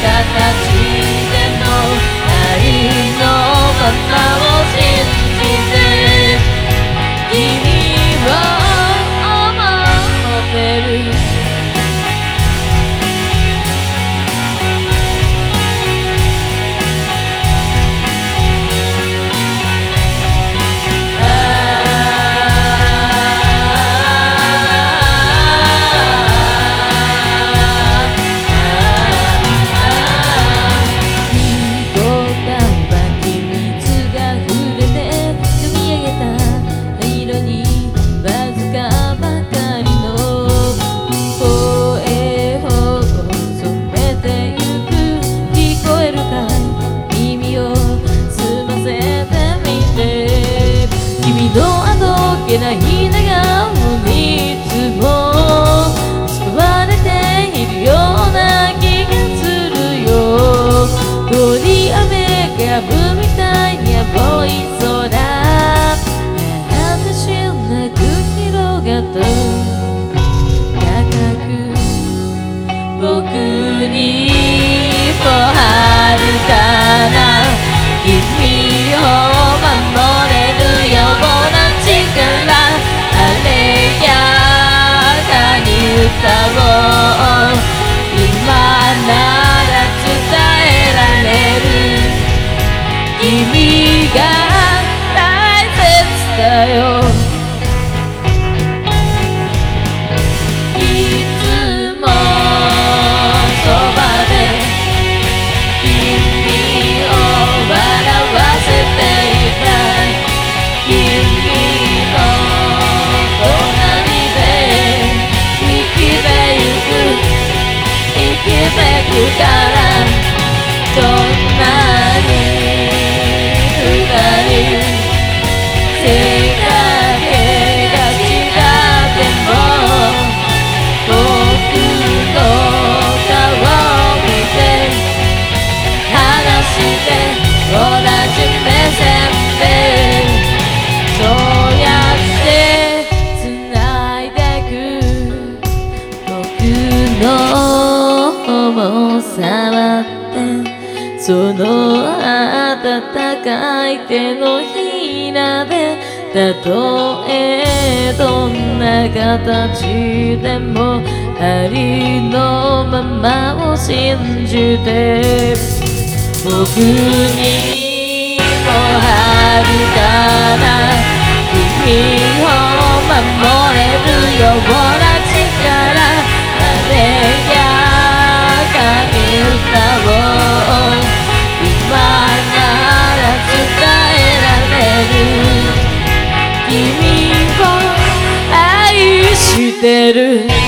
でもありのままを信じて君を思ってるない笑顔にいつも救われているような気がするよ通り雨が止むみたいに青い空私なく広がった高く僕にもあるかな君を守れるようなあれやかに歌おう今なら伝えられる君が大切だよいつもそばで君を笑わせていたいからどんなに二人性格が違っても僕の顔を見て話して同じ目線でそうやって繋いでく僕の触ってその温かい手のひらでたとえどんな形でもありのままを信じて僕にもあるから君を守れるような力あれや歌を今なら伝えられる君を愛してる